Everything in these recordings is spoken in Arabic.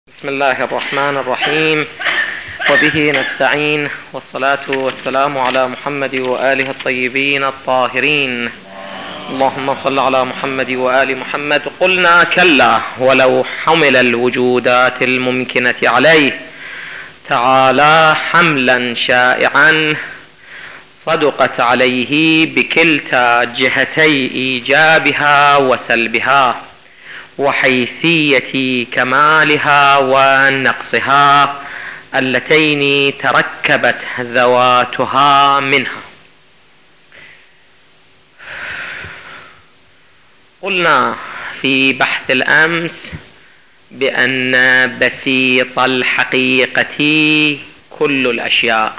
بسم الله الرحمن الرحيم، وبه نستعين، والصلاة والسلام على محمد وآله الطيبين الطاهرين. اللهم صل على محمد وآل محمد. قلنا كلا ولو حمل الوجودات الممكنة عليه تعالى حملا شائعا صدقت عليه بكلتا جهتي إيجابها وسلبها وحيثية كمالها ونقصها اللتين تركبت ذواتها منها. قلنا في بحث الأمس بأن بسيط الحقيقة كل الأشياء.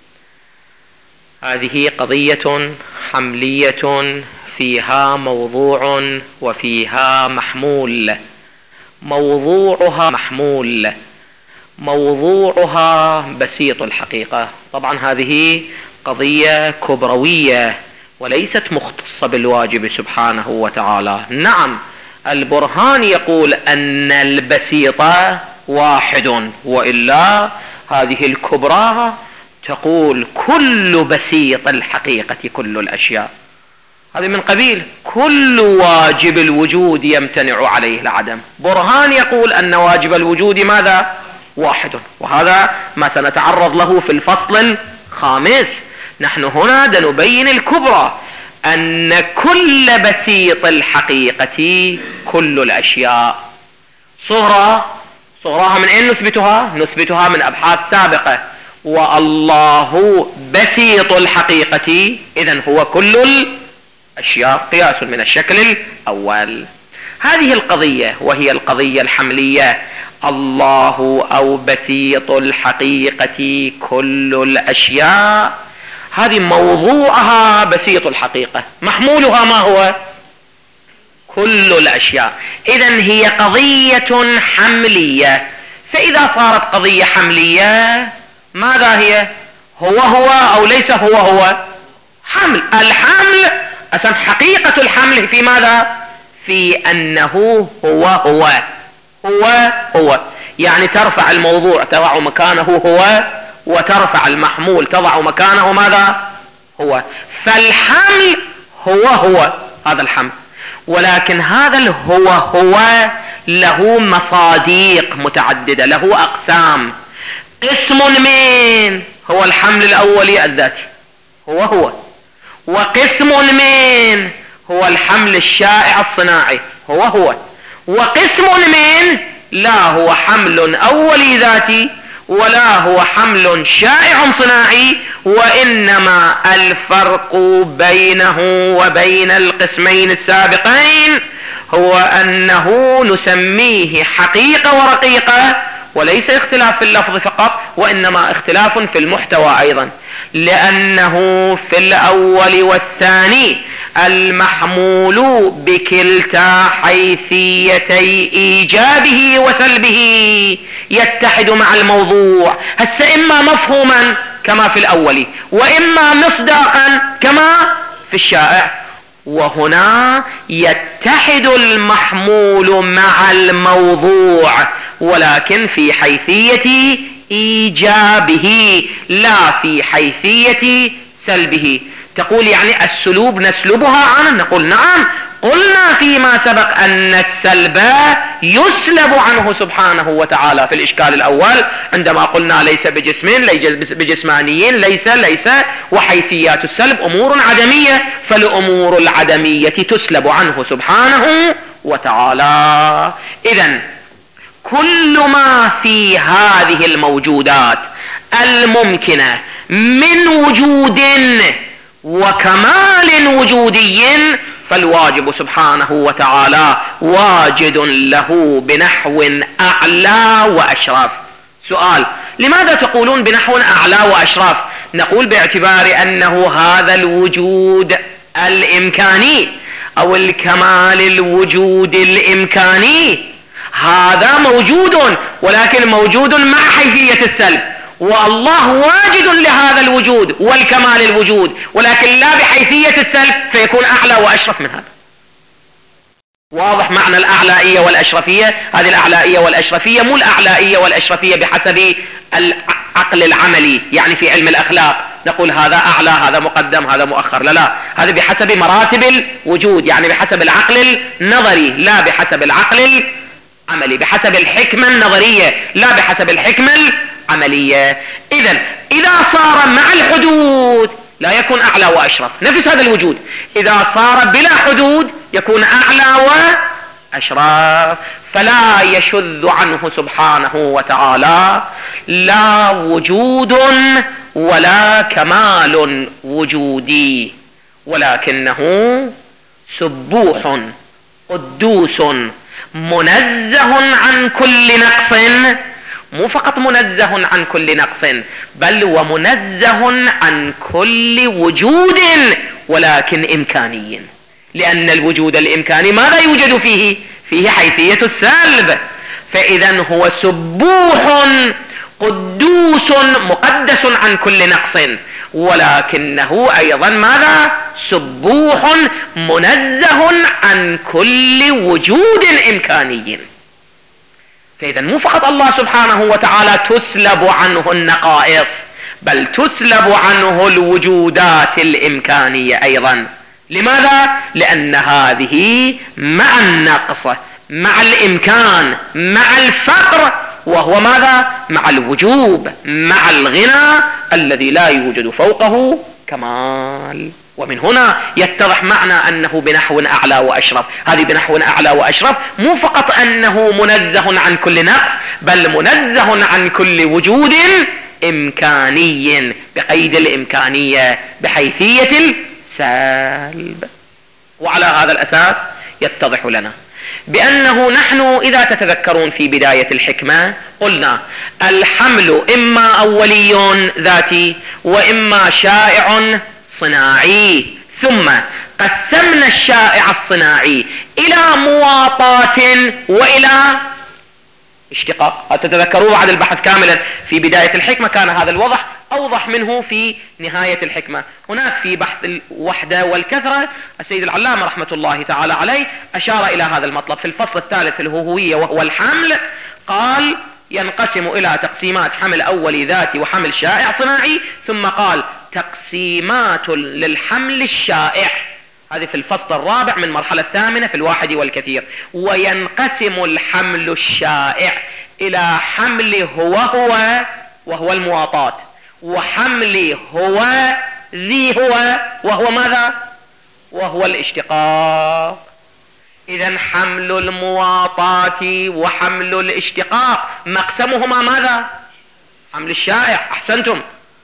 هذه قضية حملية فيها موضوع وفيها محمول. موضوعها محمول، موضوعها بسيط الحقيقة. طبعا هذه قضية كبروية وليست مختصة بالواجب سبحانه وتعالى. نعم، البرهان يقول أن البسيط واحد، وإلا هذه الكبرى تقول كل بسيط الحقيقة كل الأشياء. هذه من قبيل كل واجب الوجود يمتنع عليه العدم. برهان يقول أن واجب الوجود ماذا؟ واحد، وهذا ما سنتعرض له في الفصل الخامس. نحن هنا نبين الكبرى، أن كل بسيط الحقيقة كل الأشياء. صغراها من أين نثبتها؟ نثبتها من أبحاث سابقة. والله بسيط الحقيقة، إذن هو كل الأشياء، قياس من الشكل الأول. هذه القضية وهي القضية الحملية، الله أو بسيط الحقيقة كل الأشياء. هذه موضوعها بسيط الحقيقة، محمولها ما هو؟ كل الأشياء. إذن هي قضية حملية. فإذا صارت قضية حملية ماذا هي؟ هو أو ليس هو؟ حمل. الحمل أصلا حقيقة الحمل في ماذا؟ في أنه هو. يعني ترفع الموضوع تضع مكانه هو، وترفع المحمول تضع مكانه ماذا؟ هو. فالحمل هو هذا الحمل. ولكن هذا هو له مصاديق متعددة، له أقسام. قسم من هو الحمل الأولي الذاتي هو، وقسم من هو الحمل الشائع الصناعي هو، وقسم من لا هو حمل أولي ذاتي ولا هو حمل شائع صناعي، وإنما الفرق بينه وبين القسمين السابقين هو أنه نسميه حقيقة ورقيقة، وليس اختلاف في اللفظ فقط، وإنما اختلاف في المحتوى أيضا. لأنه في الأول والثاني المحمول بكلتا حيثيتي إيجابه وسلبه يتحد مع الموضوع، هسه إما مفهوما كما في الأول، وإما مصداقا كما في الشائع. وهنا يتحد المحمول مع الموضوع، ولكن في حيثية إيجابه لا في حيثية سلبه. تقول يعني السلوب نسلبها عنه؟ نقول نعم، قلنا فيما سبق أن السلب يسلب عنه سبحانه وتعالى في الإشكال الأول، عندما قلنا ليس بجسمين، ليس بجسمانيين، ليس وحيثيات السلب أمور عدمية، فالأمور العدمية تسلب عنه سبحانه وتعالى. إذن كل ما في هذه الموجودات الممكنة من وجود وكمال وجودي، فالواجب سبحانه وتعالى واجد له بنحو أعلى وأشرف. سؤال: لماذا تقولون بنحو أعلى وأشرف؟ نقول باعتبار أنه هذا الوجود الإمكاني أو الكمال الوجود الإمكاني هذا موجود، ولكن موجود مع حيثية السلب، والله واجد لهذا الوجود والكمال الوجود، ولكن لا بحيثية السلب، فيكون أعلى وأشرف من هذا. واضح معنى الأعلائية والأشرفية؟ هذه الأعلائية والأشرفية مو الأعلائية والأشرفية بحسب العقل العملي، يعني في علم الأخلاق نقول هذا أعلى هذا مقدم هذا مؤخر، لا، هذا بحسب مراتب الوجود، يعني بحسب العقل النظري لا بحسب العقل العملي، بحسب الحكمة النظرية لا بحسب الحكمة العملية. إذا صار مع الحدود لا يكون أعلى وأشرف، نفس هذا الوجود إذا صار بلا حدود يكون أعلى وأشرف، فلا يشذ عنه سبحانه وتعالى لا وجود ولا كمال وجودي، ولكنه سبوح قدوس منزه عن كل نقص، مو فقط منزه عن كل نقص بل ومنزه عن كل وجود ولكن إمكاني، لأن الوجود الإمكاني ماذا يوجد فيه حيثية السلب، فإذا هو سبوح قدوس مقدس عن كل نقص، ولكنه أيضا ماذا؟ سبوح منزه عن كل وجود إمكاني. فإذا مو فقط الله سبحانه وتعالى تسلب عنه النقائص بل تسلب عنه الوجودات الإمكانية أيضا. لماذا؟ لأن هذه مع النقص مع الإمكان مع الفقر، وهو ماذا؟ مع الوجوب مع الغنى الذي لا يوجد فوقه كمال. ومن هنا يتضح معنى أنه بنحو أعلى وأشرف. هذه بنحو أعلى وأشرف مو فقط أنه منزه عن كل نقص بل منزه عن كل وجود إمكاني بقيد الإمكانية بحيثية السلب. وعلى هذا الأساس يتضح لنا بأنه نحن إذا تتذكرون في بداية الحكمة قلنا الحمل إما أولي ذاتي وإما شائع صناعي، ثم قسمنا الشائع الصناعي إلى مواطاة وإلى اشتقاق. تتذكروا بعد البحث كاملا في بداية الحكمة كان هذا الوضح أوضح منه في نهاية الحكمة. هناك في بحث الوحدة والكثرة السيد العلامة رحمة الله تعالى عليه أشار إلى هذا المطلب في الفصل الثالث الهوية وهو الحمل، قال ينقسم إلى تقسيمات حمل أولي ذاتي وحمل شائع صناعي، ثم قال تقسيمات للحمل الشائع، هذه في الفصل الرابع من مرحلة الثامنة في الواحد والكثير. وينقسم الحمل الشائع إلى حمل هو وهو المواطات، وحمل هو ذي هو وهو ماذا؟ وهو الاشتقاق. إذن حمل المواطات وحمل الاشتقاق مقسمهما ماذا؟ حمل الشائع، أحسنتم.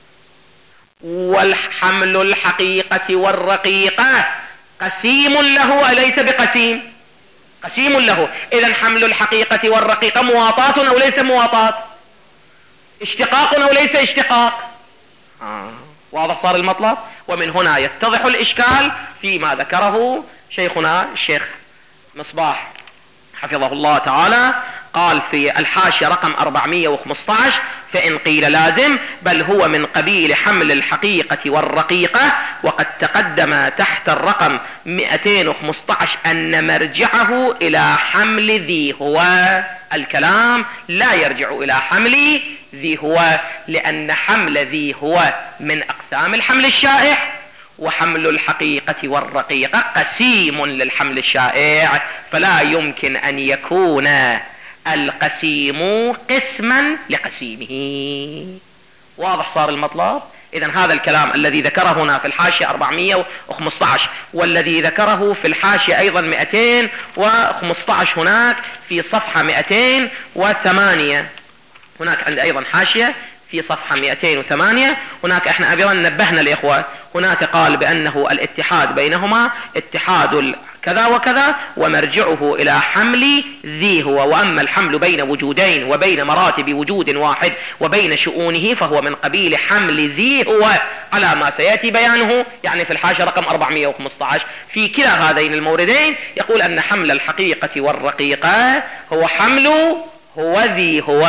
والحمل الحقيقة والرقيقة قسيم له أليس بقسيم؟ قسيم له. إذن حمل الحقيقة والرقيقة مواطات أو ليس مواطات؟ اشتقاق أو ليس اشتقاق؟ واضح صار المطلب؟ ومن هنا يتضح الإشكال فيما ذكره شيخنا الشيخ مصباح حفظه الله تعالى، قال في الحاشية رقم 415 فإن قيل لازم بل هو من قبيل حمل الحقيقة والرقيقة، وقد تقدم تحت الرقم 215 أن مرجعه إلى حمل ذي هو. الكلام لا يرجع إلى حمل ذي هو، لأن حمل ذي هو من أقسام الحمل الشائع، وحمل الحقيقة والرقيقة قسيم للحمل الشائع، فلا يمكن أن يكون القسيم قسما لقسيمه. واضح صار المطلب؟ إذن هذا الكلام الذي ذكره هنا في الحاشية 415 والذي ذكره في الحاشية أيضا 215 هناك في صفحة 208، هناك عند أيضا حاشية في صفحة 208 هناك احنا أيضا نبهنا الإخوة، هناك قال بأنه الاتحاد بينهما اتحاد كذا وكذا ومرجعه إلى حمل ذي هو، وأما الحمل بين وجودين وبين مراتب وجود واحد وبين شؤونه فهو من قبيل حمل ذي هو على ما سيأتي بيانه، يعني في الحاشية رقم 415. في كلا هذين الموردين يقول أن حمل الحقيقة والرقيقة هو حمل هو ذي هو،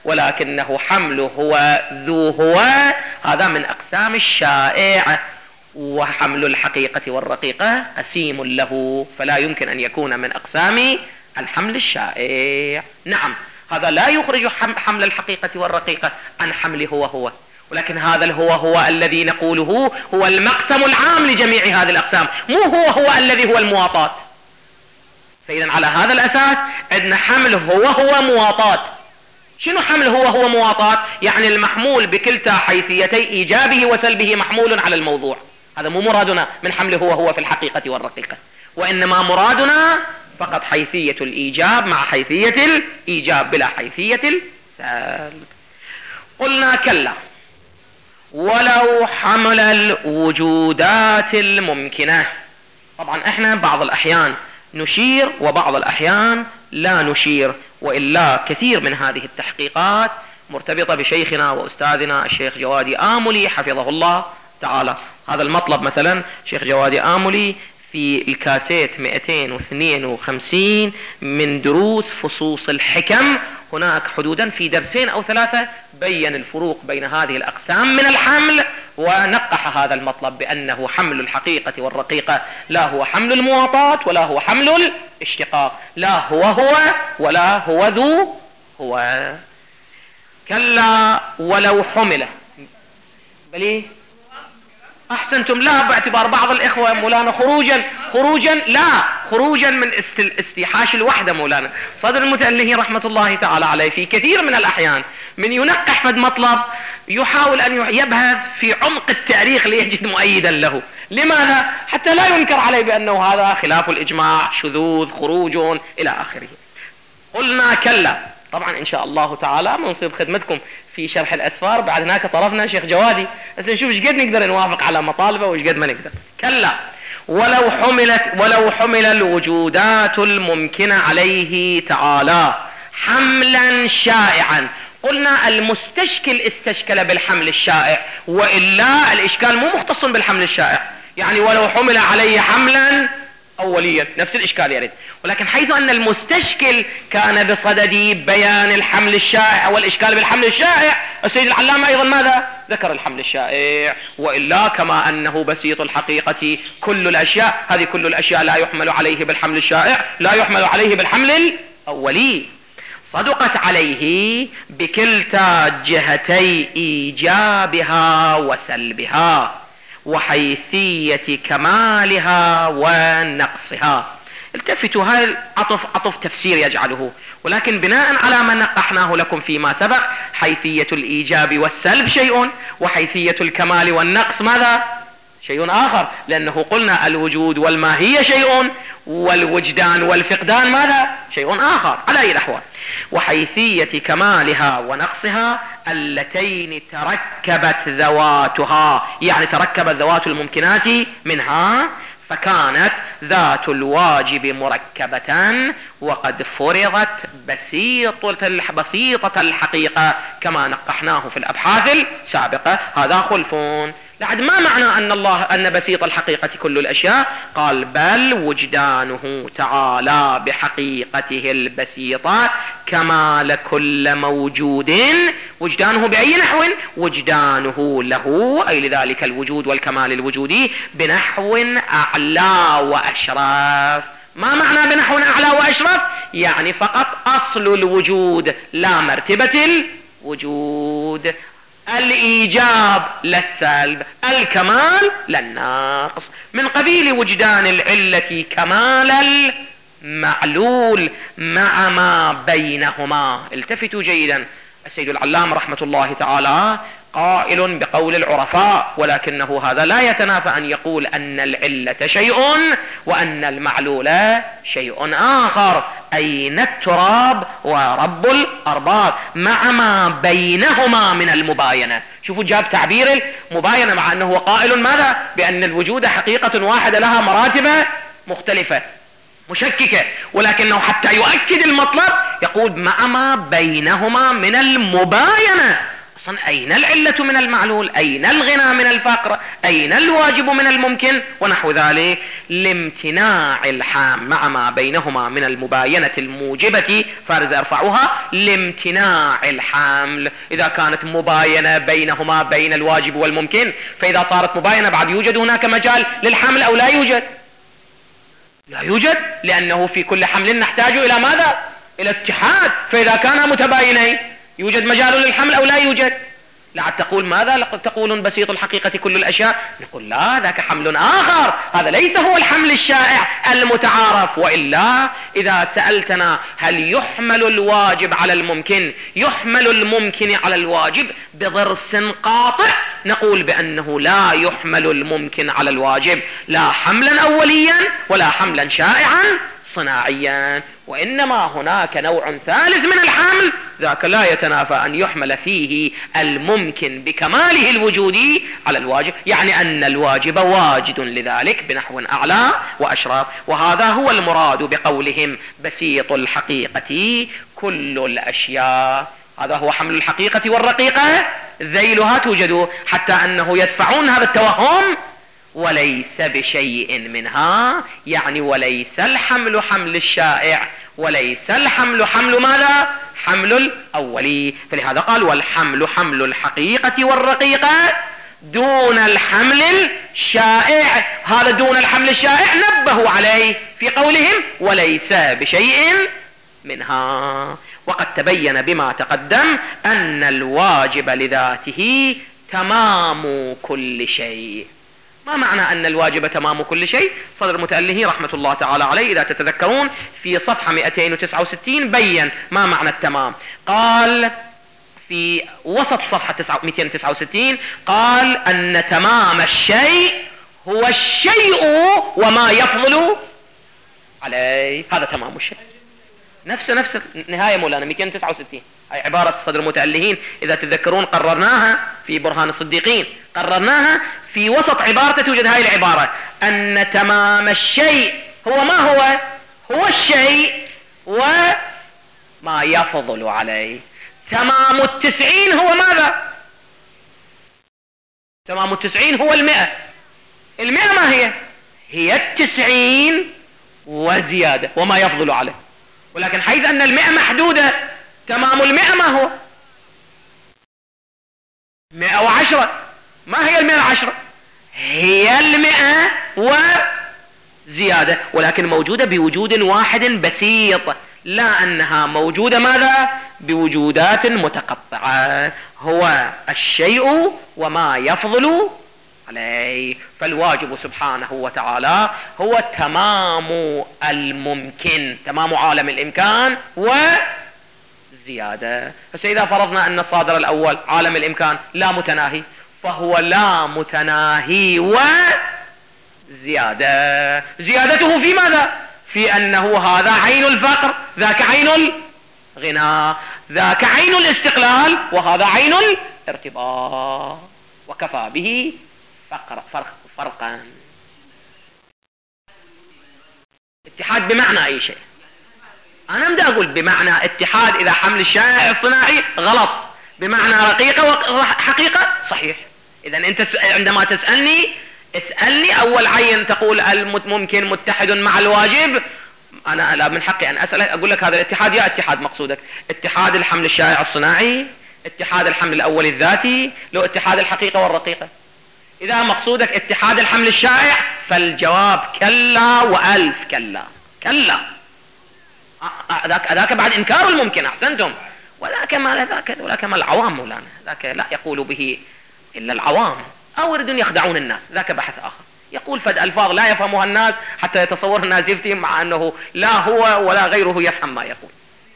ولكنه حمل هو ذو هو هذا من أقسام الشائع. وحمل الحقيقة والرقيقة قسيم له، فلا يمكن أن يكون من أقسام الحمل الشائع. نعم، هذا لا يخرج حمل الحقيقة والرقيقة عن حمل هو، ولكن هذا هو الذي نقوله هو المقسم العام لجميع هذه الأقسام، مو هو الذي هو المواطات. فإذا على هذا الأساس عندنا حمل هو مواطات. شنو حمل هو مواطات؟ يعني المحمول بكلتا حيثيتي إيجابه وسلبه محمول على الموضوع. هذا مو مرادنا من حمل هو في الحقيقة والرقيقة، وإنما مرادنا فقط حيثية الإيجاب مع حيثية الإيجاب بلا حيثية السلب. قلنا كلا، ولو حمل الوجودات الممكنة. طبعا احنا بعض الأحيان نشير وبعض الأحيان لا نشير، وإلا كثير من هذه التحقيقات مرتبطة بشيخنا وأستاذنا الشيخ جوادي آملي حفظه الله تعالى. هذا المطلب مثلا شيخ جوادي آملي في الكاسيت 252 من دروس فصوص الحكم، هناك حدودا في درسين أو ثلاثة بين الفروق بين هذه الأقسام من الحمل، ونقح هذا المطلب بأنه حمل الحقيقة والرقيقة لا هو حمل المواطات ولا هو حمل الاشتقاق، لا هو ولا هو ذو هو. كلا ولو حمل، بلي أحسنتم، لا باعتبار بعض الإخوة مولانا خروجا من استيحاش الوحدة. مولانا صدر المتأله رحمة الله تعالى عليه في كثير من الأحيان من ينقح فد مطلب يحاول أن يبحث في عمق التاريخ ليجد مؤيدا له. لماذا؟ حتى لا ينكر عليه بأنه هذا خلاف الإجماع، شذوذ، خروج إلى آخره. قلنا كلا. طبعا إن شاء الله تعالى منصب خدمتكم في شرح الأسفار. بعد هناك طرفنا شيخ جوادي، بس نشوف ايش قد نقدر نوافق على مطالبه وايش قد ما نقدر. كلا ولو حمل الوجودات الممكنة عليه تعالى حملا شائعا. قلنا المستشكل استشكل بالحمل الشائع، وإلا الإشكال مو مختص بالحمل الشائع. يعني ولو حمل عليه حملا أوليا نفس الإشكال يرد، ولكن حيث أن المستشكل كان بصدد بيان الحمل الشائع والإشكال بالحمل الشائع، السيد العلامة أيضا ماذا؟ ذكر الحمل الشائع. وإلا كما أنه بسيط الحقيقة كل الأشياء، هذه كل الأشياء لا يحمل عليه بالحمل الشائع، لا يحمل عليه بالحمل الأولي. صدقت عليه بكلتا جهتي إيجابها وسلبها وحيثية كمالها ونقصها. التفتوا، هاي عطف تفسير يجعله، ولكن بناء على ما نقحناه لكم فيما سبق، حيثية الإيجاب والسلب شيء، وحيثية الكمال والنقص ماذا؟ شيء آخر، لأنه قلنا الوجود والماهية شيء، والوجدان والفقدان ماذا؟ شيء آخر. على أي الأحوال، وحيثية كمالها ونقصها اللتين تركبت ذواتها، يعني تركبت ذوات الممكنات منها، فكانت ذات الواجب مركبة وقد فرضت بسيطة الحقيقة كما نقحناه في الأبحاث السابقة. هذا خلف. لعد ما معنى أن بسيط الحقيقة كل الأشياء؟ قال بل وجدانه تعالى بحقيقته البسيطة كمال كل موجود. وجدانه بأي نحو؟ وجدانه له، أي لذلك الوجود والكمال الوجودي، بنحو أعلى وأشرف. ما معنى بنحو أعلى وأشرف؟ يعني فقط أصل الوجود لا مرتبة الوجود، الإيجاب للسلب، الكمال للنقص، من قبيل وجدان العلة كمال المعلول مع ما بينهما. التفتوا جيدا، السيد العلام رحمة الله تعالى قائل بقول العرفاء، ولكنه هذا لا يتنافى أن يقول أن العلة شيء وأن المعلول شيء آخر. أين التراب ورب الأرباب مع ما بينهما من المباينة. شوفوا جاب تعبير المباينة، مع أنه قائل ماذا؟ بأن الوجود حقيقة واحدة لها مراتب مختلفة مشككة، ولكنه حتى يؤكد المطلب يقول مع ما بينهما من المباينة. أصلا أين العلة من المعلول؟ أين الغنى من الفقر؟ أين الواجب من الممكن؟ ونحو ذلك، لامتناع الحام مع ما بينهما من المباينة الموجبة فارز ارفعوها لامتناع الحمل. إذا كانت مباينة بينهما بين الواجب والممكن، فإذا صارت مباينة بعد يوجد هناك مجال للحمل أو لا يوجد؟ لا يوجد، لأنه في كل حمل نحتاج إلى ماذا؟ إلى اتحاد. فإذا كانا متباينين يوجد مجال للحمل أو لا يوجد؟ لا تقول ماذا؟ لقد تقولون بسيط الحقيقة كل الأشياء. نقول لا، ذاك حمل آخر، هذا ليس هو الحمل الشائع المتعارف. وإلا إذا سألتنا هل يحمل الواجب على الممكن، يحمل الممكن على الواجب بضرس قاطع، نقول بأنه لا يحمل الممكن على الواجب لا حملا أوليا ولا حملا شائعا صناعيا، وإنما هناك نوع ثالث من الحمل ذاك لا يتنافى أن يحمل فيه الممكن بكماله الوجودي على الواجب، يعني أن الواجب واجد لذلك بنحو أعلى وأشرف. وهذا هو المراد بقولهم بسيط الحقيقة كل الأشياء. هذا هو حمل الحقيقة والرقيقة، ذيلها توجد، حتى أنه يدفعون هذا التوهم وليس بشيء منها، يعني وليس الحمل حمل الشائع، وليس الحمل حمل ماذا؟ حمل الأولي. فلهذا قال والحمل حمل الحقيقة والرقيقة دون الحمل الشائع. هذا دون الحمل الشائع نبهوا عليه في قولهم وليس بشيء منها. وقد تبين بما تقدم أن الواجب لذاته تمام كل شيء. ما معنى أن الواجب تمام كل شيء؟ صدر المتأله رحمة الله تعالى عليه إذا تتذكرون في صفحة 269 بين ما معنى التمام. قال في وسط صفحة 269 قال أن تمام الشيء هو الشيء وما يفضل عليه. هذا تمام الشيء، نفس نهاية مولانا 269. هاي عبارة صدر المتألهين إذا تتذكرون قررناها في برهان الصديقين، قررناها في وسط عبارة توجد هاي العبارة أن تمام الشيء هو ما هو؟ هو الشيء وما يفضل عليه. تمام 90 هو ماذا؟ تمام 90 هو 100. 100 ما هي؟ هي 90 وزيادة وما يفضل عليه. ولكن حيث أن 100 محدودة، تمام 100 ما هو؟ 110. ما هي 110؟ هي 100 وزيادة، ولكن موجودة بوجود واحد بسيط، لا أنها موجودة ماذا؟ بوجودات متقطعة. هو الشيء وما يفضل عليه. فالواجب سبحانه وتعالى هو تمام الممكن، تمام عالم الإمكان وزيادة. فإذا فرضنا أن الصادر الأول عالم الإمكان لا متناهي، فهو لا متناهي وزيادة. زيادته في ماذا؟ في أنه هذا عين الفقر، ذاك عين الغنى، ذاك عين الاستقلال، وهذا عين الارتباط، وكفى به فرقا. اتحاد بمعنى أي شيء. أنا بدي أقول بمعنى اتحاد إذا حمل الشائع الصناعي غلط، بمعنى رقيقة وحقيقة صحيح. إذا أنت عندما تسألني اسألني أول عين تقول الممكن متحد مع الواجب، أنا لا من حقي أن أسألك أقول لك هذا الاتحاد يا اتحاد مقصودك اتحاد الحمل الشائع الصناعي، اتحاد الحمل الأول الذاتي، لو اتحاد الحقيقة والرقيقة. إذا مقصودك اتحاد الحمل الشائع فالجواب كلا وألف كلا. كلا ذاك بعد إنكار الممكن. أحسنتم. وذاك ما العوام مولانا، ذاك لا يقول به إلا العوام، أو يريدون يخدعون الناس، ذاك بحث آخر. يقول فد ألفاظ لا يفهمها الناس حتى يتصور الناس يفتهم، مع أنه لا هو ولا غيره يفهم ما يقول.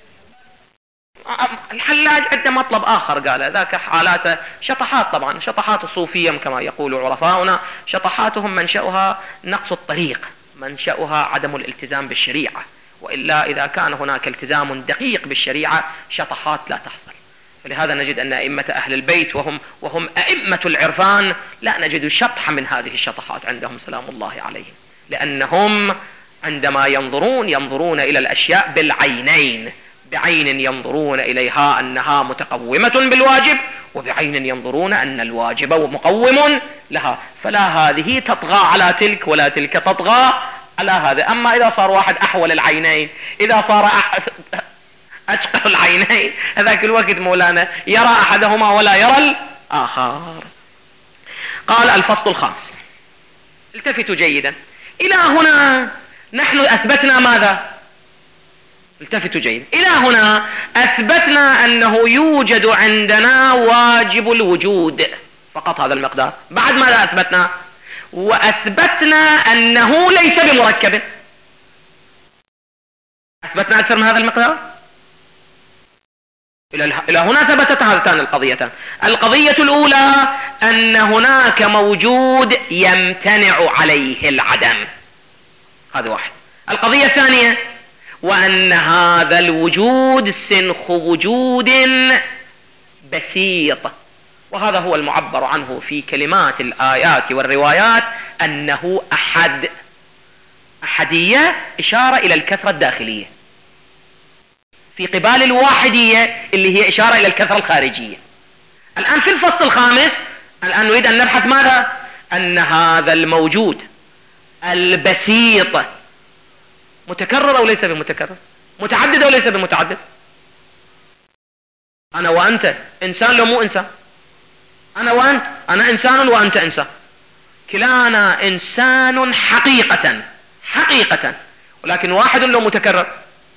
الحلاج عنده مطلب آخر قال، ذاك حالاته شطحات، طبعا شطحات صوفيا كما يقول عرفاؤنا، شطحاتهم منشأها نقص الطريق، منشأها عدم الالتزام بالشريعة، وإلا إذا كان هناك التزام دقيق بالشريعة شطحات لا تحصل. فلهذا نجد أن أئمة أهل البيت وهم أئمة العرفان لا نجد شطحة من هذه الشطحات عندهم سلام الله عليهم، لأنهم عندما ينظرون إلى الأشياء بالعينين، بعين ينظرون إليها أنها متقومة بالواجب، وبعين ينظرون أن الواجب مقوم لها، فلا هذه تطغى على تلك ولا تلك تطغى على هذا. أما إذا صار واحد أحول العينين، إذا صار أشقر العينين، هذاك الوقت مولانا يرى أحدهما ولا يرى الآخر. قال الفصل الخامس، التفتوا جيدا إلى هنا نحن أثبتنا ماذا؟ التفتوا جيدا، إلى هنا أثبتنا أنه يوجد عندنا واجب الوجود فقط، هذا المقدار. بعد ماذا أثبتنا؟ وأثبتنا أنه ليس بمركب. أثبتنا أكثر من هذا المقدار. إلى هنا ثبتت هاتان القضيتان. القضية الأولى أن هناك موجود يمتنع عليه العدم، هذا واحد. القضية الثانية وأن هذا الوجود سنخ وجود بسيط، وهذا هو المعبر عنه في كلمات الآيات والروايات أنه أحد. أحدية إشارة إلى الكثرة الداخلية، في قبال الواحدية اللي هي إشارة إلى الكثرة الخارجية. الآن في الفصل الخامس الآن نريد أن نبحث ماذا؟ أن هذا الموجود البسيط متكرر أو ليس بمتكرر؟ متعدد أو ليس بمتعدد؟ أنا وأنت إنسان لو مو إنسان؟ أنا وأنت، أنا إنسان وأنت إنسان، كلانا إنسان حقيقة حقيقة، ولكن واحد لو متكرر؟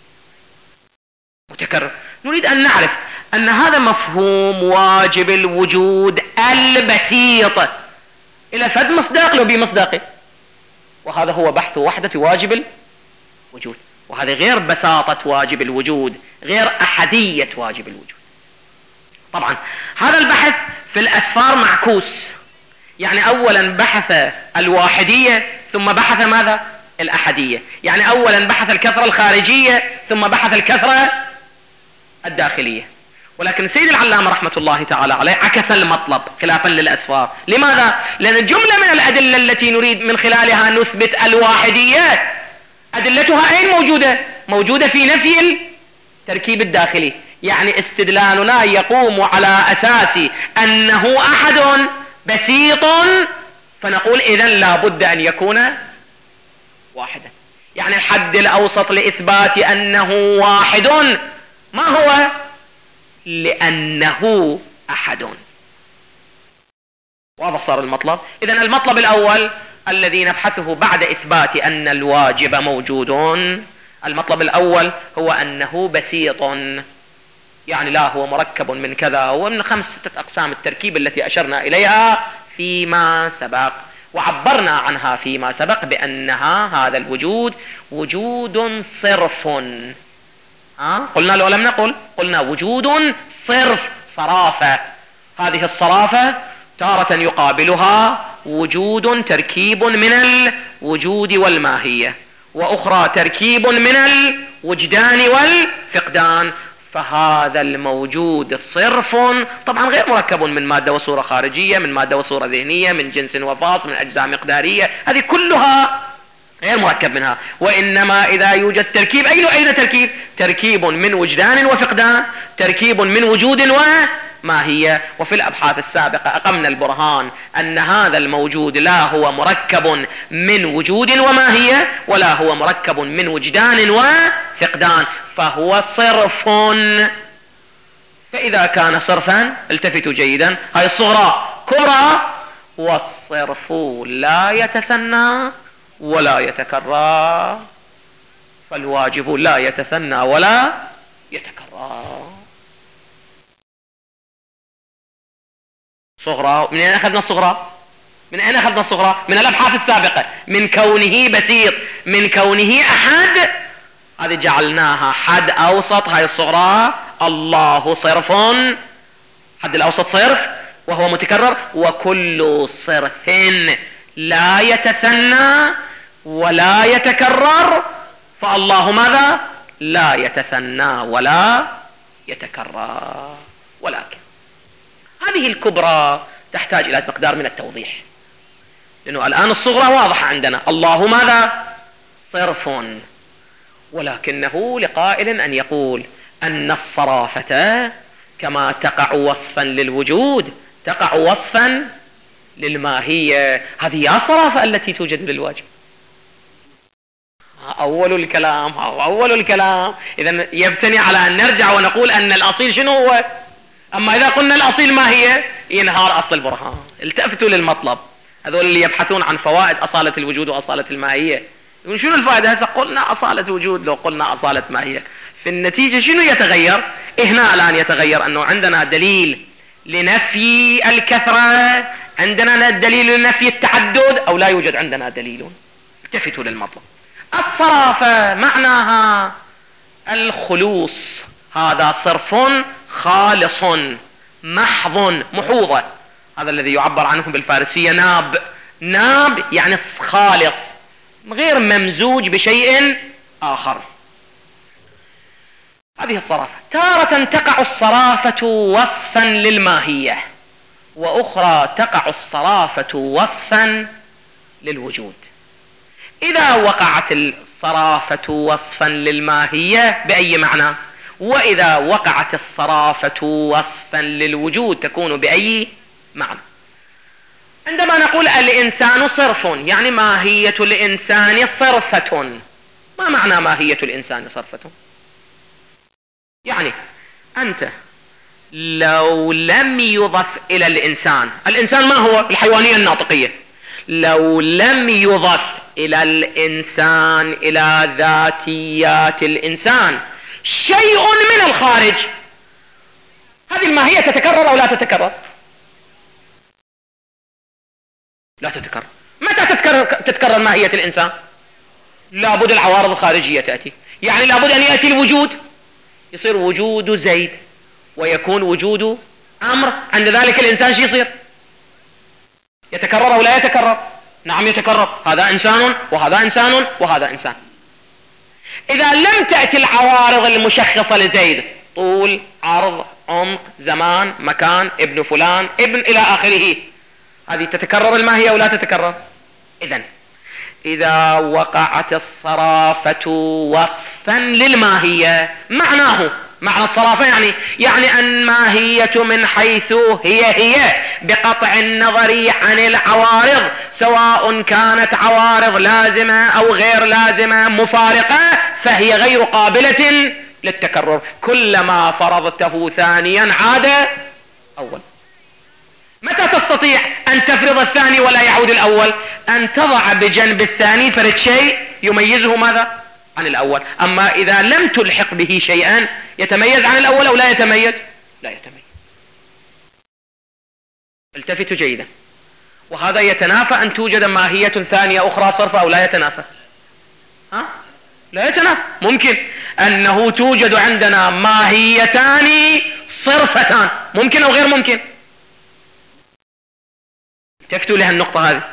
متكرر. نريد أن نعرف أن هذا مفهوم واجب الوجود البسيط إلى فد مصداق لو بمصداقه، وهذا هو بحث وحدة واجب الوجود، وهذا غير بساطة واجب الوجود، غير أحدية واجب الوجود. طبعا هذا البحث في الأسفار معكوس، يعني أولا بحث الواحدية ثم بحث ماذا؟ الأحدية، يعني أولا بحث الكثرة الخارجية ثم بحث الكثرة الداخلية. ولكن سيد العلامة رحمة الله تعالى عليه عكس المطلب خلافا للأسفار. لماذا؟ لأن جملة من الأدلة التي نريد من خلالها نثبت الواحدية أدلتها أين موجودة؟ موجودة في نفي التركيب الداخلي، يعني استدلالنا يقوم على أساس أنه أحد بسيط، فنقول إذن لا بد أن يكون واحدا. يعني الحد الأوسط لإثبات أنه واحد ما هو؟ لأنه أحد. واضح صار المطلب؟ إذن المطلب الأول الذي نبحثه بعد إثبات أن الواجب موجود، المطلب الأول هو أنه بسيط، يعني لا هو مركب من كذا، هو من 5 أقسام التركيب التي أشرنا إليها فيما سبق، وعبرنا عنها فيما سبق بأنها هذا الوجود وجود صرف. قلنا لو لم نقل؟ قلنا وجود صرف، صرافة. هذه الصرافة تارة يقابلها وجود تركيب من الوجود والماهية، وأخرى تركيب من الوجدان والفقدان. فهذا الموجود صرف طبعا غير مركب من مادة وصورة خارجية، من مادة وصورة ذهنية، من جنس وفاصل، من أجزاء مقدارية، هذه كلها غير مركب منها. وإنما إذا يوجد تركيب، أين تركيب؟ تركيب من وجدان وفقدان، تركيب من وجود وماهية. وفي الأبحاث السابقة أقمنا البرهان أن هذا الموجود لا هو مركب من وجود وماهية، ولا هو مركب من وجدان وفقدان، فهو صرف. فإذا كان صرفا التفتوا جيدا، هاي الصغرى كبرى، والصرف لا يتثنى ولا يتكرر، فالواجب لا يتثنى ولا يتكرر. صغرى، من أين أخذنا الصغرى؟ من أين أخذنا الصغرى؟ من الأبحاث السابقة، من كونه بسيط، من كونه أحد، هذه جعلناها حد أوسط. هاي الصغرى الله صرف، حد الأوسط صرف وهو متكرر، وكل صرف لا يتثنى ولا يتكرر، فالله ماذا؟ لا يتثنى ولا يتكرر. ولكن هذه الكبرى تحتاج إلى مقدار من التوضيح، لأنه الآن الصغرى واضحة عندنا، الله ماذا؟ صرف، ولكنه لقائل أن يقول أن الصرافة كما تقع وصفا للوجود تقع وصفا للماهية. هذه يا صرافة التي توجد بالواجب. أول الكلام إذا يبتني على أن نرجع ونقول أن الأصيل شنو هو. أما إذا قلنا الأصيل ما هي ينهار أصل البرهان. التفتوا للمطلب. هذول اللي يبحثون عن فوائد أصالة الوجود وأصالة الماهية يقول شنو الفائدة. هسه قلنا أصالة وجود لو قلنا أصالة ماهية في النتيجة شنو يتغير. هنا الآن يتغير أنه عندنا دليل لنفي الكثرة، عندنا دليل لنفي التعدد، أو لا يوجد عندنا دليل. التفتوا للمطلب. الصرافة معناها الخلوص. هذا صرف خالص محض محوظة. هذا الذي يعبر عنه بالفارسية ناب. ناب يعني خالص غير ممزوج بشيء آخر. هذه الصرافة. تارة تقع الصرافة وصفا للماهية، وأخرى تقع الصرافة وصفا للوجود. إذا وقعت الصرافة وصفا للماهية بأي معنى؟ وإذا وقعت الصرافة وصفا للوجود تكون بأي معنى؟ عندما نقول الإنسان صرف يعني ماهية الإنسان صرفة. ما معنى ماهية الإنسان صرفة؟ يعني أنت لو لم يضف إلى الإنسان، الإنسان ما هو؟ الحيوانية الناطقية. لو لم يضف إلى الإنسان إلى ذاتيات الإنسان شيء من الخارج، هذه الماهية تتكرر أو لا تتكرر؟ لا تتكرر. متى تتكرر ماهية الإنسان؟ لابد العوارض الخارجية تأتي. يعني لابد أن يأتي الوجود، يصير وجود زيد ويكون وجود أمر. عند ذلك الإنسان شو يصير؟ يتكرر أو لا يتكرر؟ نعم يتكرر. هذا إنسان وهذا إنسان وهذا إنسان. إذا لم تأتي العوارض المشخصة لزيد، طول، عرض، عمق، زمان، مكان، ابن فلان، ابن إلى آخره، هذه تتكرر الماهية ولا تتكرر؟ إذا وقعت الصرافة وصفا للماهية معناه معنى الصرافة يعني أن ماهية من حيث هي بقطع النظر عن العوارض، سواء كانت عوارض لازمة أو غير لازمة مفارقة، فهي غير قابلة للتكرر. كلما فرضته ثانيا عاد أول. متى تستطيع أن تفرض الثاني ولا يعود الأول؟ أن تضع بجنب الثاني فرد شيء يميزه ماذا؟ عن الأول. أما إذا لم تلحق به شيئا يتميز عن الأول أو لا يتميز؟ لا يتميز. التفتوا جيدا. وهذا يتنافى أن توجد ماهية ثانية أخرى صرفة أو لا يتنافى؟ لا يتنافى. ممكن أنه توجد عندنا ماهيتان صرفتان، ممكن أو غير ممكن؟ تفتوا لها النقطة هذه.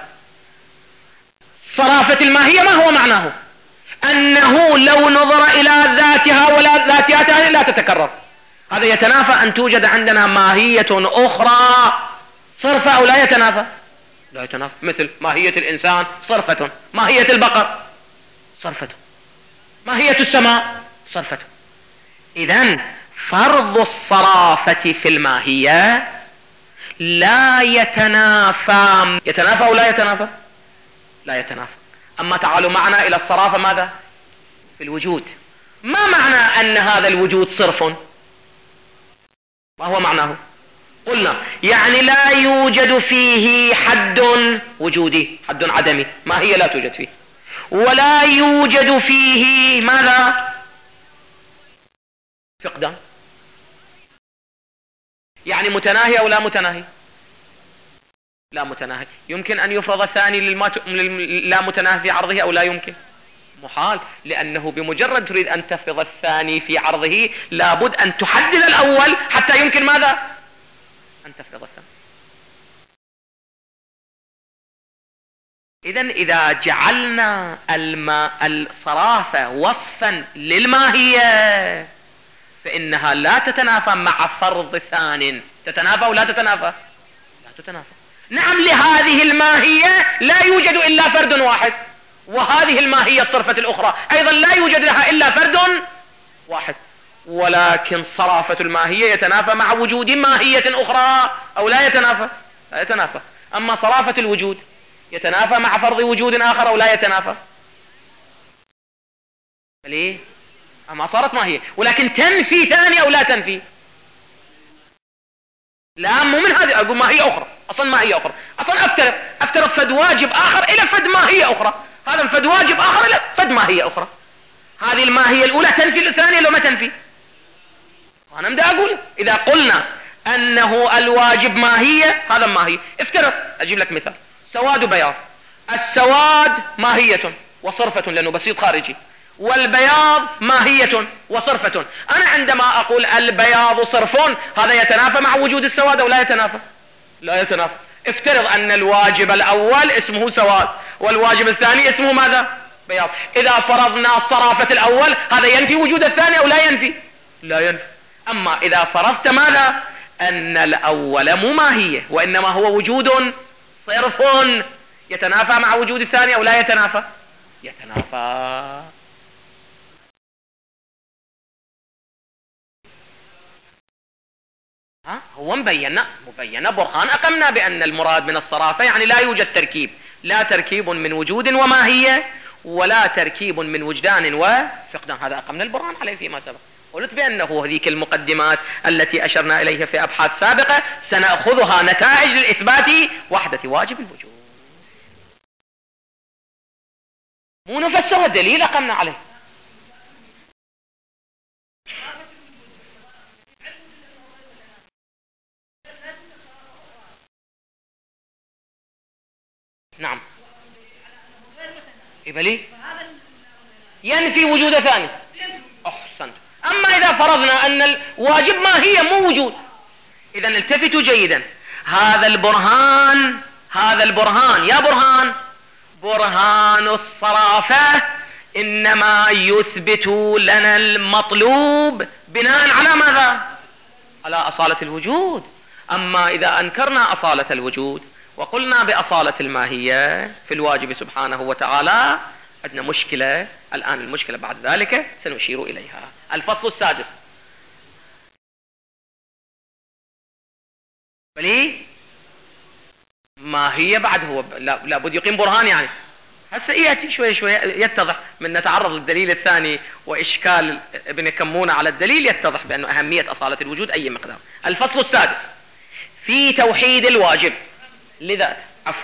صرافة الماهية ما هو معناه؟ أنه لو نظر إلى ذاتها ولا ذاتياتها لا تتكرر. هذا يتنافى أن توجد عندنا ماهية أخرى صرفة أو لا يتنافى؟ لا يتنافى. مثل ماهية الإنسان صرفة، ماهية البقر صرفة، ماهية السماء صرفة. إذن فرض الصرافة في الماهية لا يتنافى. يتنافى أو لا يتنافى؟ لا يتنافى. أما تعالوا معنا إلى الصرافة ماذا؟ في الوجود. ما معنى أن هذا الوجود صرف؟ ما هو معناه؟ قلنا يعني لا يوجد فيه حد وجودي، حد عدمي، ما هي لا توجد فيه، ولا يوجد فيه ماذا؟ فقدان. يعني متناهي أو لا متناهي؟ لا متناهي. يمكن أن يفرض الثاني لا متناهي في عرضه أو لا يمكن؟ محال، لأنه بمجرد تريد أن تفرض الثاني في عرضه لابد أن تحدد الأول حتى يمكن ماذا؟ أن تفرض الثاني. إذن إذا جعلنا الصرافة وصفا للماهية فإنها لا تتنافى مع فرض ثان. تتنافى أو لا تتنافى؟ لا تتنافى. نعم، لهذه الماهية لا يوجد إلا فرد واحد، وهذه الماهية الصرفة الأخرى أيضا لا يوجد لها إلا فرد واحد. ولكن صرافة الماهية يتنافى مع وجود ماهية أخرى أو لا يتنافى؟ لا يتنافى. أما صرافة الوجود يتنافى مع فرض وجود آخر أو لا يتنافى؟ ليه؟ أما صارت ماهية، ولكن تنفي ثاني أو لا تنفي؟ لا، مو من هذه، أقول ماهية أخرى، أصلا ماهية أخرى، أصلا أفترض فد واجب آخر إلى فد ماهية أخرى، هذا فد واجب آخر إلى فد ماهية أخرى. هذه الماهية الأولى تنفي الثانية لو ما تنفي؟ أنا بدي أقول إذا قلنا أنه الواجب ماهية، هذا ماهية. افترض، أجيب لك مثال، سواد وبياض. السواد ماهية وصرفة لأنه بسيط خارجي، والبياض ماهية وصرفة. أنا عندما أقول البياض صرف، هذا يتنافى مع وجود السواد أو لا يتنافى؟ لا يتنافى. افترض أن الواجب الأول اسمه سواد والواجب الثاني اسمه ماذا؟ بياض. إذا فرضنا صرافة الأول، هذا ينفي وجود الثاني أو لا ينفي؟ لا ينفي. أما إذا فرضت ماذا؟ أن الأول مو ماهية وإنما هو وجود صرف، يتنافى مع وجود الثاني أو لا يتنافى؟ يتنافى. هو مبينا برهان أقمنا بأن المراد من الصرافة يعني لا يوجد تركيب، لا تركيب من وجود وماهية ولا تركيب من وجدان وفقدان. هذا أقمنا البرهان عليه فيما سبق. قلت بأنه هذيك المقدمات التي أشرنا إليها في أبحاث سابقة سنأخذها نتائج لإثبات وحدة واجب الوجود، مو نفسر الدليل أقمنا عليه. نعم، إبلي ينفي وجود ثاني. أحسنت. أما إذا فرضنا أن الواجب ماهية مو وجود، إذا التفتوا جيدا. هذا البرهان يا برهان الصرافة إنما يثبت لنا المطلوب بناء على ماذا؟ على أصالة الوجود. أما إذا أنكرنا أصالة الوجود وقلنا بأصالة الماهية في الواجب سبحانه وتعالى، عندنا مشكلة. الآن المشكلة بعد ذلك سنشير إليها. الفصل السادس. بلي ماهية بعد هو لابد يقيم برهان، يعني هسه يأتي شوي يتضح من نتعرض للدليل الثاني وإشكال ابن كمونة على الدليل، يتضح بأن أهمية أصالة الوجود أي مقدار. الفصل السادس في توحيد الواجب لذاته.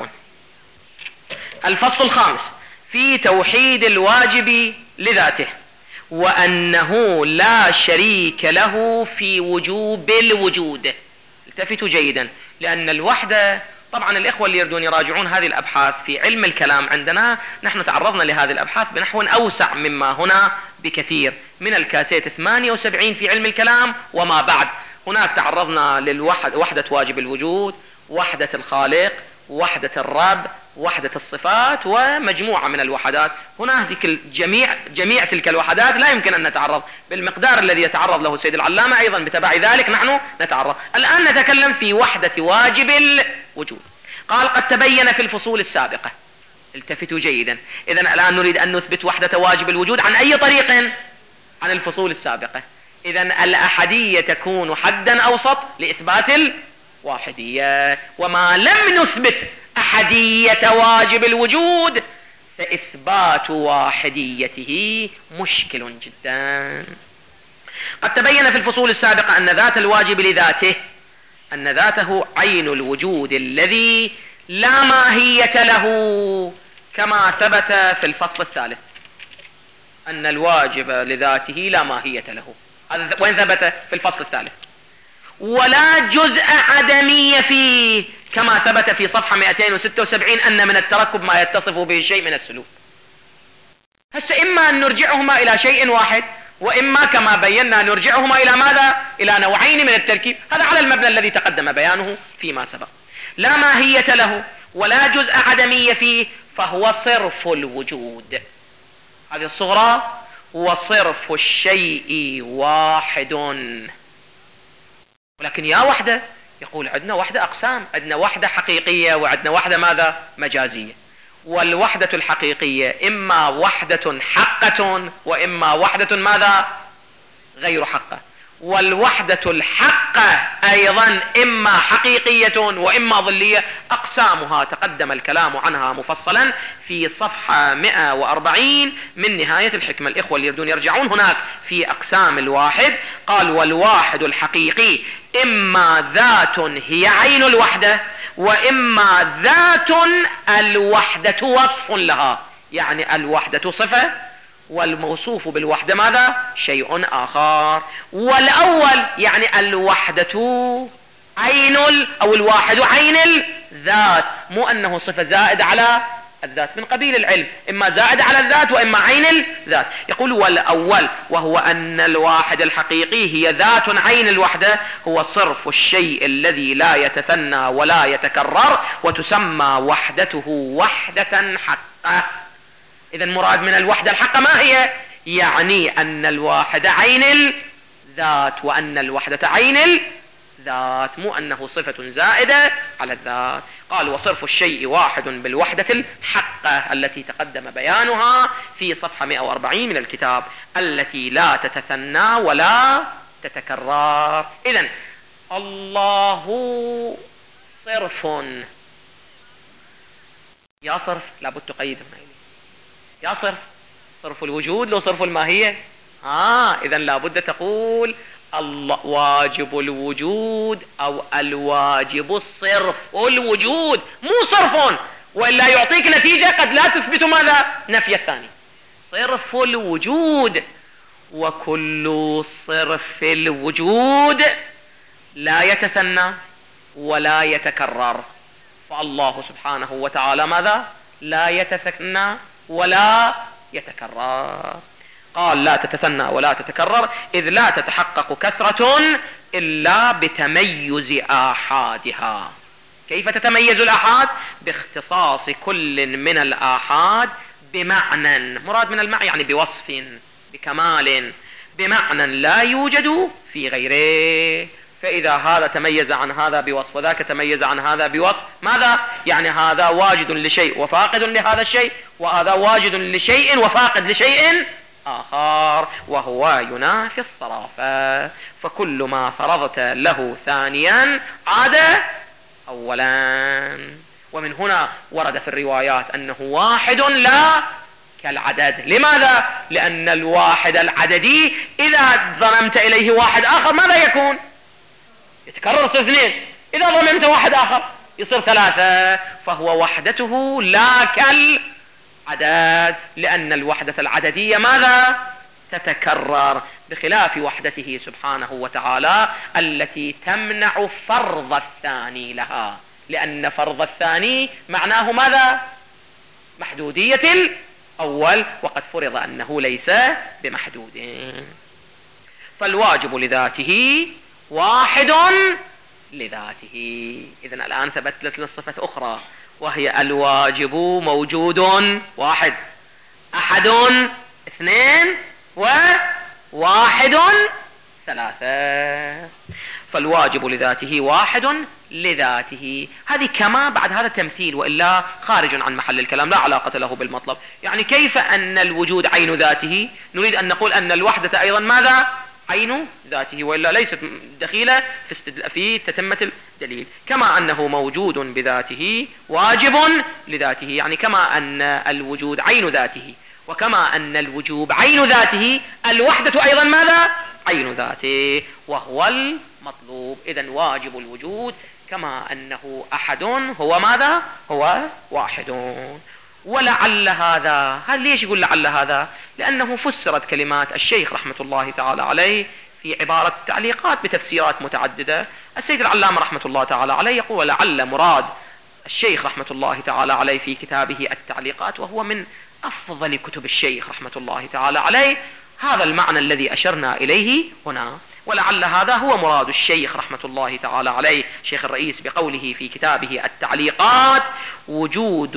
الفصل الخامس في توحيد الواجب لذاته، وأنه لا شريك له في وجوب الوجود. التفتوا جيدا، لأن الوحدة طبعا الإخوة اللي يردون يراجعون هذه الأبحاث في علم الكلام عندنا، نحن تعرضنا لهذه الأبحاث بنحو أوسع مما هنا بكثير. من الكاسيت 78 في علم الكلام وما بعد، هناك تعرضنا لوحدة واجب الوجود، وحدة الخالق، وحدة الرب، وحدة الصفات، ومجموعة من الوحدات. هناك جميع تلك الوحدات لا يمكن أن نتعرض بالمقدار الذي يتعرض له السيد العلامة، أيضا بتبع ذلك نحن نتعرض. الآن نتكلم في وحدة واجب الوجود. قال قد تبين في الفصول السابقة. التفتوا جيدا. إذن الآن نريد أن نثبت وحدة واجب الوجود عن أي طريق؟ عن الفصول السابقة. إذن الأحدية تكون حدا أوسط لإثبات الواحدية، وما لم نثبت أحدية واجب الوجود فإثبات واحديته مشكل جدا. قد تبين في الفصول السابقة أن ذات الواجب لذاته، أن ذاته عين الوجود الذي لا ماهية له، كما ثبت في الفصل الثالث أن الواجب لذاته لا ماهية له. وين ثبت؟ في الفصل الثالث. ولا جزء عدمي فيه، كما ثبت في صفحة 276 أن من التركب ما يتصف به شيء من السلوك. هسه إما أن نرجعهما إلى شيء واحد، وإما كما بينا نرجعهما إلى ماذا؟ إلى نوعين من التركيب. هذا على المبنى الذي تقدم بيانه فيما سبق. لا ماهية له ولا جزء عدمي فيه، فهو صرف الوجود. هذه الصغرى. وصرف الشيء واحد. ولكن يا وحدة، يقول عندنا وحدة أقسام، عندنا وحدة حقيقية وعندنا وحدة ماذا؟ مجازية. والوحدة الحقيقية إما وحدة حقة وإما وحدة ماذا؟ غير حقه. والوحدة الحقة أيضا إما حقيقية وإما ظلية. أقسامها تقدم الكلام عنها مفصلا في صفحة 140 من نهاية الحكمة. الإخوة اللي يريدون يرجعون هناك في أقسام الواحد. قال والواحد الحقيقي إما ذات هي عين الوحدة، وإما ذات الوحدة وصف لها، يعني الوحدة صفة والموصوف بالوحدة ماذا؟ شيء آخر. والأول يعني الوحدة عين أو الواحد عين الذات، مو أنه صفة زائد على الذات، من قبيل العلم إما زائد على الذات وإما عين الذات. يقول والأول وهو أن الواحد الحقيقي هي ذات عين الوحدة، هو صرف الشيء الذي لا يتثنى ولا يتكرر، وتسمى وحدته وحدة حقة. إذا مراد من الوحدة الحقة ما هي؟ يعني أن الواحد عين الذات وأن الوحدة عين الذات، مو أنه صفة زائدة على الذات. قال وصرف الشيء واحد بالوحدة الحقة التي تقدم بيانها في صفحة 140 من الكتاب، التي لا تتثنى ولا تتكرر. إذن الله صرف. يا صرف لابد تقيد هنا، يا صرف الوجود لو صرف الماهية. إذا لابد تقول الله واجب الوجود أو الواجب الصرف الوجود، مو صرف، وإلا يعطيك نتيجة قد لا تثبت ماذا؟ نفي الثاني. صرف الوجود، وكل صرف الوجود لا يتثنى ولا يتكرر، فالله سبحانه وتعالى ماذا؟ لا يتثنى ولا يتكرر. قال لا تتثنى ولا تتكرر إذ لا تتحقق كثرة إلا بتميز آحادها. كيف تتميز الآحاد؟ باختصاص كل من الآحاد بمعنى، مراد من المعنى يعني بوصف بكمال، بمعنى لا يوجد في غيره. فإذا هذا تميز عن هذا بوصف وذاك تميز عن هذا بوصف، ماذا؟ يعني هذا واجد لشيء وفاقد لهذا الشيء، وهذا واجد لشيء وفاقد لشيء آخر، وهو ينافي الصرافة. فكل ما فرضت له ثانيا عاد أولا. ومن هنا ورد في الروايات أنه واحد لا كالعدد. لماذا؟ لأن الواحد العددي إذا ضممت إليه واحد آخر ماذا يكون؟ يتكرر، يصير اثنين. إذا ضممت واحد آخر يصير ثلاثة. فهو وحدته لا كالعدد، لأن الوحدة العددية ماذا؟ تتكرر، بخلاف وحدته سبحانه وتعالى التي تمنع فرض الثاني لها، لأن فرض الثاني معناه ماذا؟ محدودية الأول، وقد فرض أنه ليس بمحدود. فالواجب لذاته واحد لذاته. إذن الآن ثبتت لنا صفة أخرى، وهي الواجب موجود واحد، أحد اثنين، وواحد ثلاثة. فالواجب لذاته واحد لذاته. هذه كما بعد هذا تمثيل، وإلا خارج عن محل الكلام لا علاقة له بالمطلب. يعني كيف أن الوجود عين ذاته؟ نريد أن نقول أن الوحدة أيضا ماذا؟ عين ذاته، وإلا ليست دخيلة في تتمة الدليل. كما أنه موجود بذاته واجب لذاته، يعني كما أن الوجود عين ذاته، وكما أن الوجوب عين ذاته، الوحدة أيضا ماذا؟ عين ذاته، وهو المطلوب. إذن واجب الوجود كما أنه أحد هو ماذا؟ هو واحد. ولعل هذا ليش يقول لعل هذا؟ لأنه فسرت كلمات الشيخ رحمة الله تعالى عليه في عبارة التعليقات بتفسيرات متعددة. السيد العلامة رحمة الله تعالى عليه يقول ولعل مراد الشيخ رحمة الله تعالى عليه في كتابه التعليقات، وهو من أفضل كتب الشيخ رحمة الله تعالى عليه، هذا المعنى الذي أشرنا إليه هنا. ولعل هذا هو مراد الشيخ رحمة الله تعالى عليه شيخ الرئيس بقوله في كتابه التعليقات وجود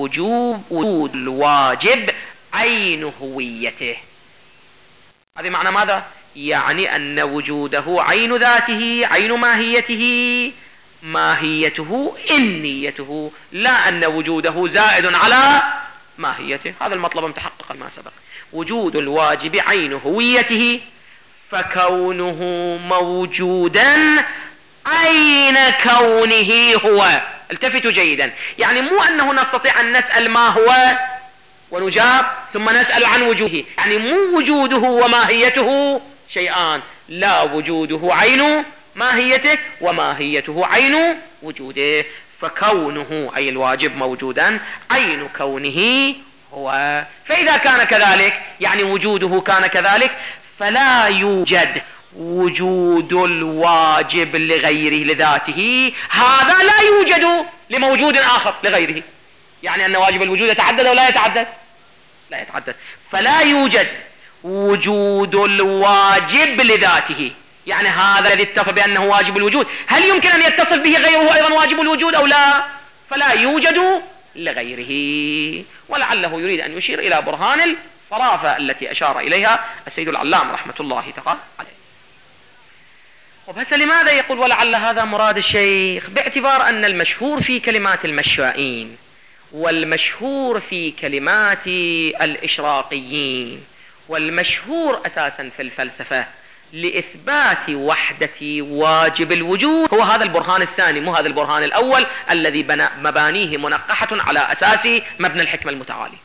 الواجب عين هويته. هذا معنى ماذا؟ يعني أن وجوده عين ذاته، عين ماهيته، ماهيته إنيته، لا أن وجوده زائد على ماهيته. هذا المطلب متحقق ما سبق. وجود الواجب عين هويته، فكونه موجودا أين كونه هو. التفتوا جيدا، يعني مو أنه نستطيع أن نسأل ما هو ونجاب ثم نسأل عن وجوده، يعني مو وجوده وماهيته شيئان، لا، وجوده عين ماهيته وماهيته عين وجوده. فكونه أي الواجب موجودا عين كونه هو. فإذا كان كذلك يعني وجوده كان كذلك، فلا يوجد وجود الواجب لغيره لذاته، هذا لا يوجد لموجود آخر لغيره. يعني أن واجب الوجود يتعدد أو لا يتعدد؟ لا يتعدد. فلا يوجد وجود الواجب لذاته، يعني هذا الذي اتصل بأنه واجب الوجود هل يمكن أن يتصل به غيره أيضا واجب الوجود أو لا؟ فلا يوجد لغيره. ولعله يريد أن يشير إلى برهان الصرافة التي أشار إليها السيد العلام رحمة الله تعالى عليه. وبس لماذا يقول ولعل هذا مراد الشيخ؟ باعتبار أن المشهور في كلمات المشائين والمشهور في كلمات الإشراقيين والمشهور أساسا في الفلسفة لإثبات وحدة واجب الوجود هو هذا البرهان الثاني، مو هذا البرهان الأول الذي مبانيه منقحة على أساس مبنى الحكمة المتعالي.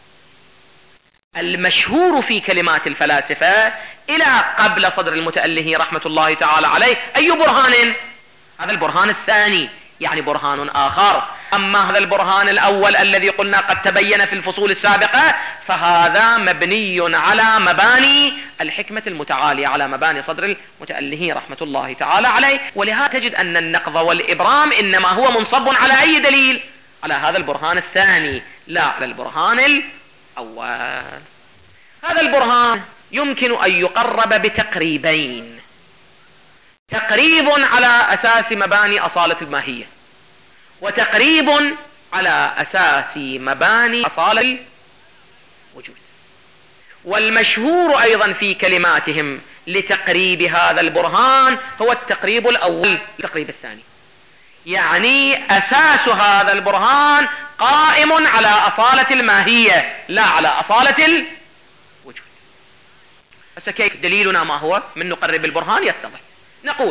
المشهور في كلمات الفلاسفة إلى قبل صدر المتأله رحمة الله تعالى عليه أي برهان؟ هذا البرهان الثاني، يعني برهان آخر. أما هذا البرهان الأول الذي قلنا قد تبين في الفصول السابقة فهذا مبني على مباني الحكمة المتعالية، على مباني صدر المتأله رحمة الله تعالى عليه. ولهذا تجد أن النقض والإبرام إنما هو منصب على أي دليل؟ على هذا البرهان الثاني لا على البرهان الأول. هذا البرهان يمكن أن يقرب بتقريبين: تقريب على أساس مباني أصالة الماهية، وتقريب على أساس مباني أصالة الوجود. والمشهور أيضا في كلماتهم لتقريب هذا البرهان هو التقريب الأول التقريب الثاني، يعني أساس هذا البرهان قائم على أصالة الماهية لا على أصالة الوجود. بس كيف دليلنا ما هو؟ من نقرب البرهان يتضح. نقول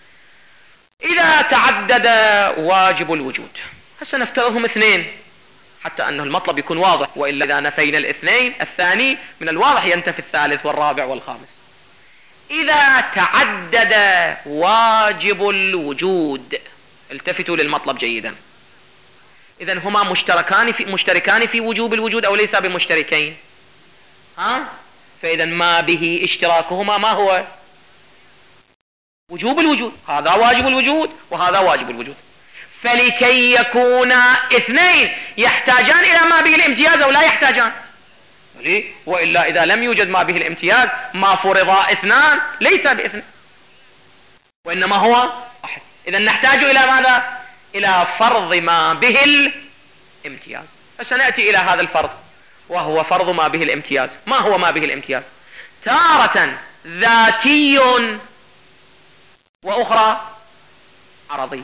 إذا تعدد واجب الوجود، هسه نفترضهم اثنين حتى أنه المطلب يكون واضح، وإلا إذا نفينا الاثنين الثاني من الواضح ينتفي الثالث والرابع والخامس. إذا تعدد واجب الوجود، التفتوا للمطلب جيدا، إذن هما مشتركان في وجوب الوجود أو ليس بمشتركين؟ فإذا ما به اشتراكهما ما هو؟ وجوب الوجود. هذا واجب الوجود وهذا واجب الوجود. فلكي يكونا اثنين يحتاجان إلى ما به الامتياز أو لا يحتاجان؟ وإلا إذا لم يوجد ما به الامتياز ما فرض اثنان ليس باثنين وإنما هو واحد. إذا نحتاج إلى ماذا؟ إلى فرض ما به الامتياز. فسنأتي إلى هذا الفرض وهو فرض ما به الامتياز. ما هو ما به الامتياز؟ تارة ذاتي وأخرى عرضي.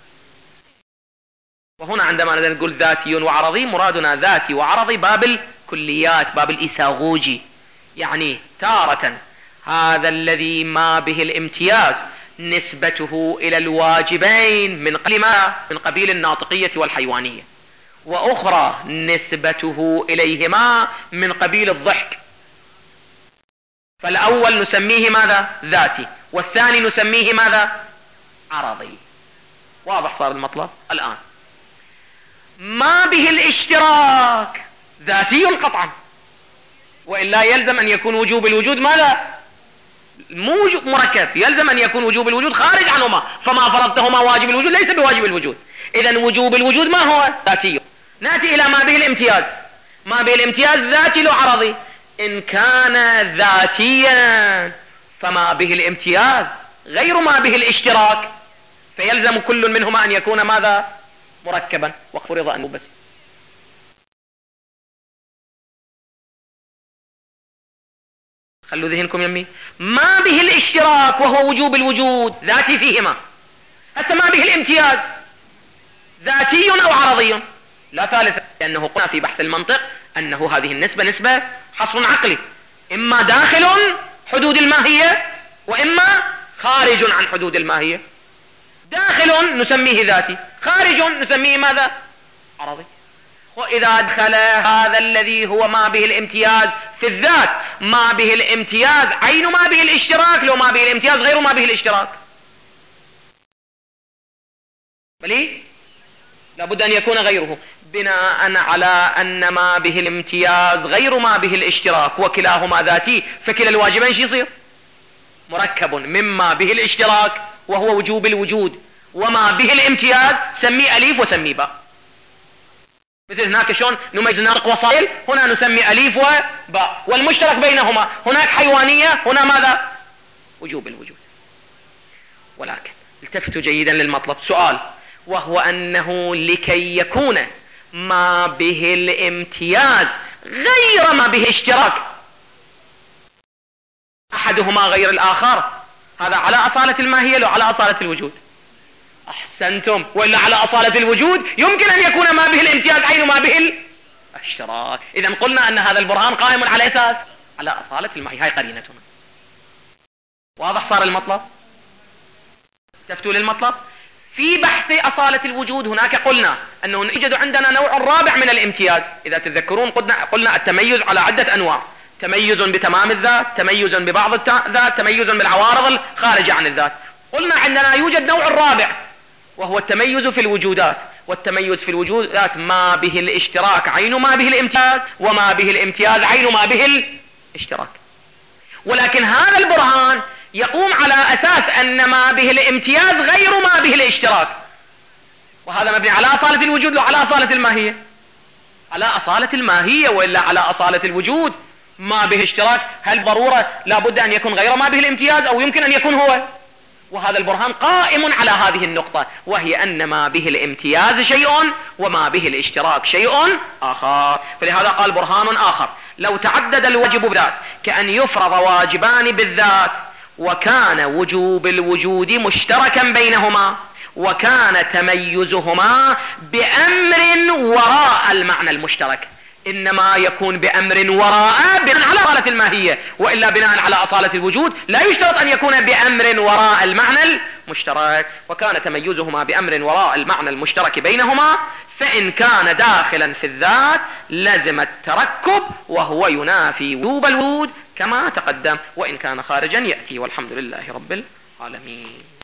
وهنا عندما نقول ذاتي وعرضي مرادنا ذاتي وعرضي باب الكليات، باب الإيساغوجي، يعني تارة هذا الذي ما به الامتياز نسبته إلى الواجبين من قبيل الناطقية والحيوانية، وأخرى نسبته إليهما من قبيل الضحك. فالأول نسميه ماذا؟ ذاتي، والثاني نسميه ماذا؟ عرضي. واضح صار المطلب الآن؟ ما به الاشتراك ذاتي قطعا، وإلا يلزم أن يكون وجوب الوجود ماذا؟ مو مركب، يلزم أن يكون وجوب الوجود خارج عنهما، فما فرضتهما واجب الوجود ليس بواجب الوجود. إذن وجوب الوجود ما هو؟ ذاتي. نأتي إلى ما به الامتياز. ما به الامتياز ذاتي لو عرضي؟ إن كان ذاتيا فما به الامتياز غير ما به الاشتراك، فيلزم كل منهما أن يكون ماذا؟ مركبا. وفرض أنه بس خلوا ذهنكم يمي. ما به الاشتراك وهو وجوب الوجود ذاتي فيهما. هسه ما به الامتياز ذاتي أو عرضي؟ لا ثالث، لأنه قلنا في بحث المنطق أنه هذه النسبة نسبة حصر عقلي، إما داخل حدود الماهية وإما خارج عن حدود الماهية. داخل نسميه ذاتي، خارج نسميه ماذا؟ عرضي. وإذا دخل هذا الذي هو ما به الامتياز في الذات ما به الامتياز عين ما به الاشتراك، لو ما به الامتياز غير ما به الاشتراك، بلي لابد أن يكون غيره، بناء على أن ما به الامتياز غير ما به الاشتراك وكلاهما ذاتي، فكلا الواجبين شو يصير؟ مركب مما به الاشتراك وهو وجوب الوجود، وما به الامتياز سمي أليف وسمي باء. مثل هناك شلون نميز ناطق وصائل، هنا نسمي أليف وباء، والمشترك بينهما هناك حيوانية، هنا ماذا؟ وجوب الوجود. ولكن التفتوا جيدا للمطلب، سؤال، وهو أنه لكي يكون ما به الامتياز غير ما به اشتراك، أحدهما غير الآخر، هذا على أصالة الماهية لو على أصالة الوجود؟ أحسنتم، وإلا على أصالة الوجود يمكن أن يكون ما به الامتياز عين ما به الاشتراك. إذا قلنا أن هذا البرهان قائم على أساس على أصالة الماهية، هاي قرينتنا. واضح صار المطلب؟ تفتوا للمطلب. في بحث أصالة الوجود هناك قلنا أنه يوجد عندنا نوع رابع من الامتياز، إذا تتذكرون قلنا التميز على عدة أنواع، تميز بتمام الذات، تميز ببعض الذات، تميز بالعوارض الخارجة عن الذات. قلنا عندنا يوجد نوع رابع وهو التميز في الوجودات، والتميز في الوجودات ما به الاشتراك عين ما به الامتياز، وما به الامتياز عين ما به الاشتراك. ولكن هذا البرهان يقوم على أساس أن ما به الامتياز غير ما به الاشتراك، وهذا مبني على أصالة الوجود لو على أصالة الماهية؟ على أصالة الماهية، وإلا على أصالة الوجود. ما به اشتراك هل ضرورة لابد أن يكون غير ما به الامتياز، أو يمكن أن يكون هو؟ وهذا البرهان قائم على هذه النقطة، وهي أن ما به الامتياز شيء وما به الاشتراك شيء آخر. فلهذا قال برهان آخر، لو تعدد الواجب بالذات كأن يفرض واجبان بالذات، وكان وجوب الوجود مشتركا بينهما، وكان تميزهما بأمر وراء المعنى المشترك. إنما يكون بأمر وراء بناء على أصالة الماهية، وإلا بناء على أصالة الوجود لا يشترط أن يكون بأمر وراء المعنى المشترك. وكان تميزهما بأمر وراء المعنى المشترك بينهما، فإن كان داخلا في الذات لزم التركب، وهو ينافي وجوب الوجود كما تقدم، وإن كان خارجا يأتي. والحمد لله رب العالمين.